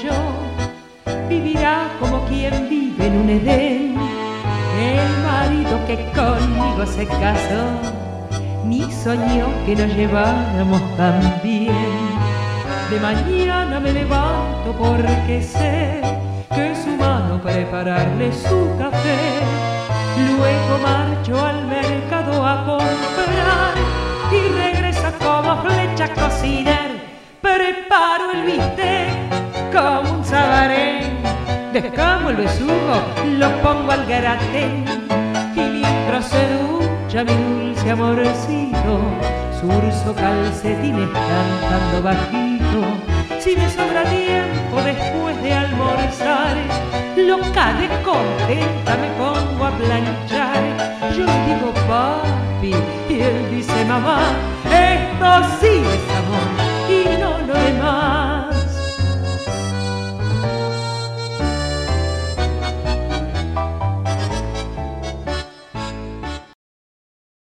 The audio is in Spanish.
yo, vivirá como quien vive en un Edén. El marido que conmigo se casó, ni soñó que nos lleváramos tan bien. De mañana me levanto porque sé que es humano prepararle su café. Luego marcho al mercado a comprar y regresa como flecha a cocinar. Preparo el bistec como un sabarén, descamo el besugo, lo pongo al gratén. Y mientras se ducha mi dulce amorcito, zurzo calcetines cantando bajito. Si me sobra tiempo después de almorzar, loca de contenta me pongo a planchar. Yo le digo papi y él dice mamá, esto sí es amor.